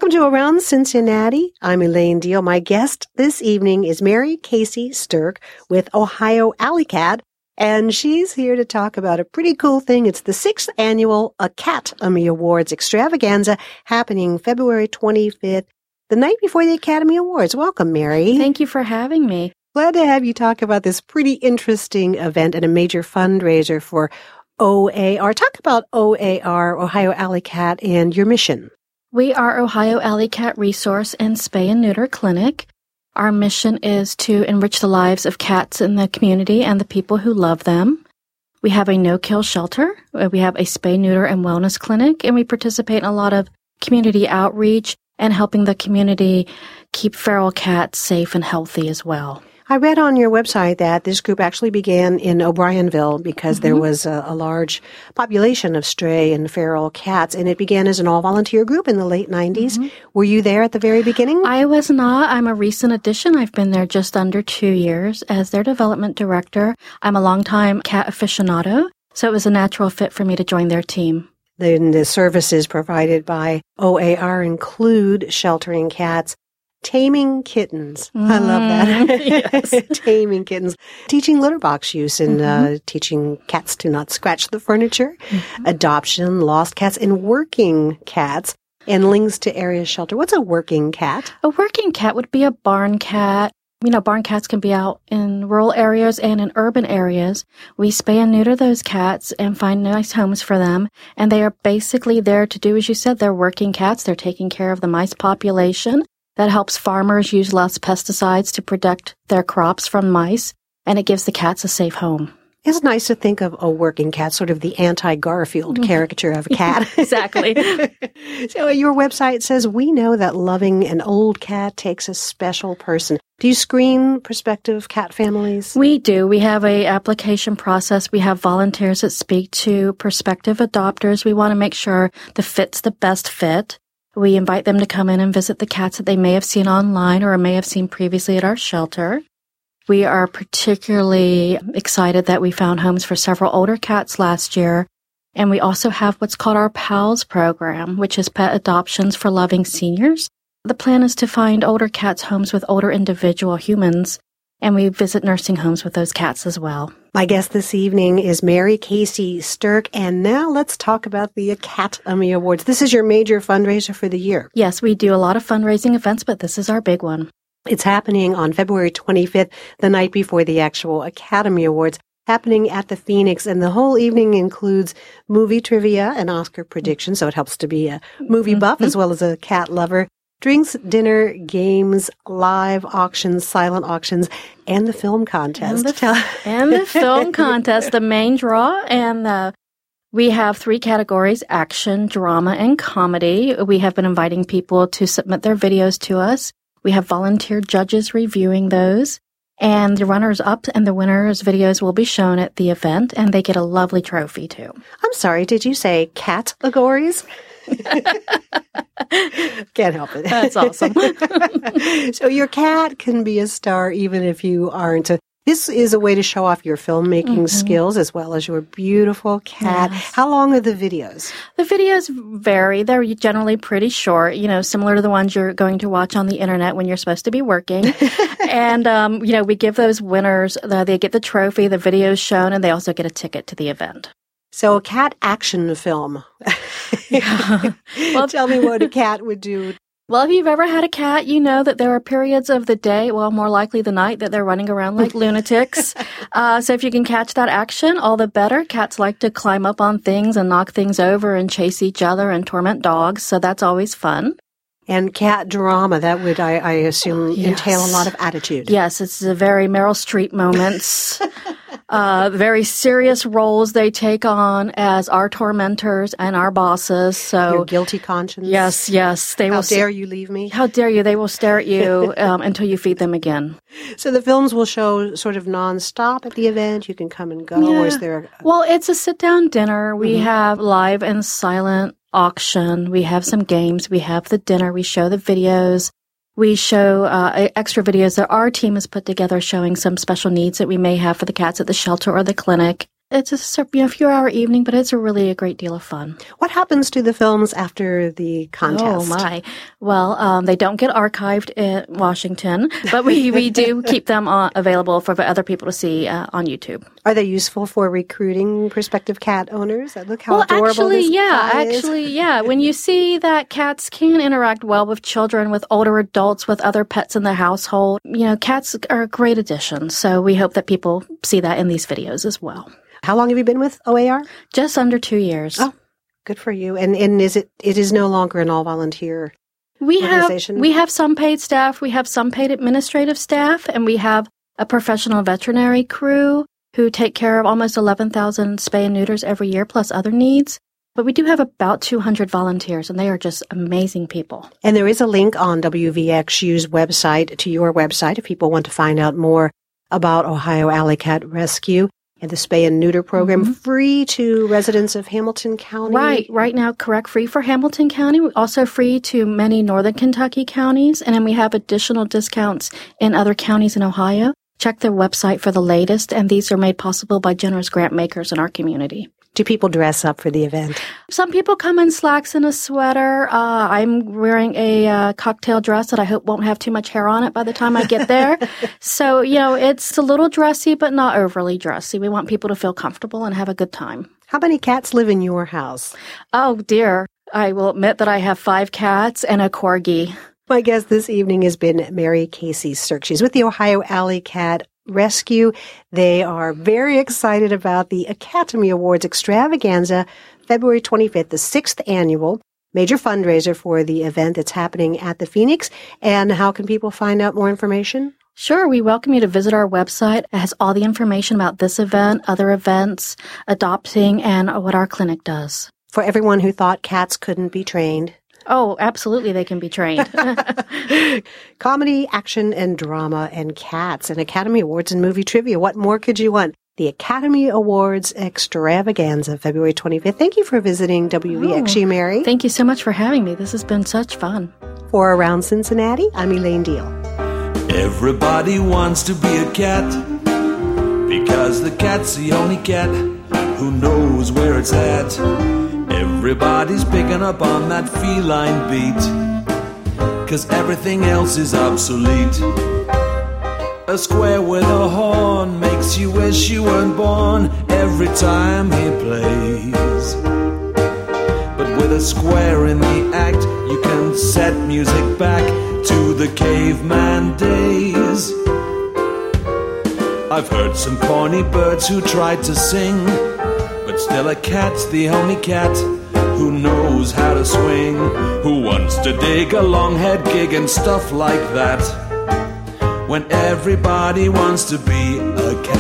Welcome to Around Cincinnati. I'm Elaine Deal. My guest this evening is Mary Casey Stirk with Ohio Alley Cat, and she's here to talk about a pretty cool thing. It's the 6th annual Academy Awards extravaganza happening February 25th, the night before the Academy Awards. Welcome, Mary. Thank you for having me. Glad to have you talk about this pretty interesting event and a major fundraiser for OAR. Talk about OAR, Ohio Alley Cat, and your mission. We are Ohio Alley Cat Resource and Spay and Neuter Clinic. Our mission is to enrich the lives of cats in the community and the people who love them. We have a no-kill shelter. We have a spay, neuter, and wellness clinic, and we participate in a lot of community outreach and helping the community keep feral cats safe and healthy as well. I read on your website that this group actually began in O'Brienville because there was a large population of stray and feral cats, and it began as an all-volunteer group in the late 90s. Were you there at the very beginning? I was not. I'm a recent addition. I've been there just under 2 years as their development director. I'm a longtime cat aficionado, so it was a natural fit for me to join their team. The services provided by OAR include sheltering cats, taming kittens. I love that. Yes. Taming kittens. Teaching litter box use and teaching cats to not scratch the furniture. Adoption, lost cats, and working cats. And links to area shelter. What's a working cat? A working cat would be a barn cat. You know, barn cats can be out in rural areas and in urban areas. We spay and neuter those cats and find nice homes for them. And they are basically there to do, as you said, they're working cats. They're taking care of the mice population. That helps farmers use less pesticides to protect their crops from mice, and it gives the cats a safe home. It's nice to think of a working cat, sort of the anti-Garfield caricature of a cat. Exactly. So your website says, we know that loving an old cat takes a special person. Do you screen prospective cat families? We do. We have a application process. We have volunteers that speak to prospective adopters. We want to make sure the fit's the best fit. We invite them to come in and visit the cats that they may have seen online or may have seen previously at our shelter. We are particularly excited that we found homes for several older cats last year. And we also have what's called our PALS program, which is Pet Adoptions for Loving Seniors. The plan is to find older cats homes with older individual humans, and we visit nursing homes with those cats as well. My guest this evening is Mary Casey Stirk, and now let's talk about the Academy Awards. This is your major fundraiser for the year. Yes, we do a lot of fundraising events, but this is our big one. It's happening on February 25th, the night before the actual Academy Awards, happening at the Phoenix, and the whole evening includes movie trivia and Oscar predictions, so it helps to be a movie buff as well as a cat lover. Drinks, dinner, games, live auctions, silent auctions, and the film contest. And the film contest, the main draw. And we have 3 categories: action, drama, and comedy. We have been inviting people to submit their videos to us. We have volunteer judges reviewing those. And the runners-up and the winners' videos will be shown at the event, and they get a lovely trophy, too. I'm sorry, did you say categories? Can't help it. That's awesome. So your cat can be a star even if you aren't. This is a way to show off your filmmaking skills as well as your beautiful cat. Yes. How long are the videos? The videos vary. They're generally pretty short, similar to the ones you're going to watch on the internet when you're supposed to be working. And, we give those winners, they get the trophy, the videos shown, and they also get a ticket to the event. So a cat action film. Yeah. Well, tell me what a cat would do. Well, if you've ever had a cat, you know that there are periods of the day, well, more likely the night, that they're running around like lunatics. So if you can catch that action, all the better. Cats like to climb up on things and knock things over and chase each other and torment dogs, so that's always fun. And cat drama, that would, I assume, entail a lot of attitude. Yes, it's a very Meryl Streep moments. Very serious roles they take on as our tormentors and our bosses. So your guilty conscience. Yes. How dare you leave me? How dare you? They will stare at you until you feed them again. So the films will show sort of nonstop at the event. You can come and go. Yeah. Or is there? Well, it's a sit-down dinner. We have live and silent auction. We have some games. We have the dinner. We show the videos. We show extra videos that our team has put together showing some special needs that we may have for the cats at the shelter or the clinic. It's a few-hour evening, but it's really a great deal of fun. What happens to the films after the contest? Oh, my. Well, they don't get archived in Washington, but we do keep them available for other people to see on YouTube. Are they useful for recruiting prospective cat owners? Look how adorable this guy is. Yeah. When you see that cats can interact well with children, with older adults, with other pets in the household, cats are a great addition. So we hope that people see that in these videos as well. How long have you been with OAR? Just under 2 years. Oh, good for you. And it is no longer an all-volunteer organization? We have some paid staff, we have some paid administrative staff, and we have a professional veterinary crew who take care of almost 11,000 spay and neuters every year, plus other needs. But we do have about 200 volunteers, and they are just amazing people. And there is a link on WVXU's website to your website if people want to find out more about Ohio Alley Cat Rescue and the spay and neuter program, free to residents of Hamilton County. Right now, correct, free for Hamilton County, also free to many northern Kentucky counties, and then we have additional discounts in other counties in Ohio. Check their website for the latest, and these are made possible by generous grant makers in our community. Do people dress up for the event? Some people come in slacks and a sweater. I'm wearing a cocktail dress that I hope won't have too much hair on it by the time I get there. So, it's a little dressy, but not overly dressy. We want people to feel comfortable and have a good time. How many cats live in your house? Oh, dear. I will admit that I have 5 cats and a corgi. My guest this evening has been Mary Casey Sirk. She's with the Ohio Alley Cat Rescue. They are very excited about the Academy Awards Extravaganza, February 25th, the 6th annual major fundraiser for the event that's happening at the Phoenix. And how can people find out more information? Sure. We welcome you to visit our website. It has all the information about this event, other events, adopting, and what our clinic does. For everyone who thought cats couldn't be trained. Oh, absolutely, they can be trained. Comedy, action, and drama, and cats, and Academy Awards and movie trivia. What more could you want? The Academy Awards Extravaganza, February 25th. Thank you for visiting WVXU, Mary. Thank you so much for having me. This has been such fun. For Around Cincinnati, I'm Elaine Deal. Everybody wants to be a cat because the cat's the only cat who knows where it's at. Everybody's picking up on that feline beat, 'cause everything else is obsolete. A square with a horn makes you wish you weren't born every time he plays. But with a square in the act, you can set music back to the caveman days. I've heard some corny birds who tried to sing, but still a cat's the only cat who knows how to swing, who wants to dig a long head gig and stuff like that, when everybody wants to be a cat.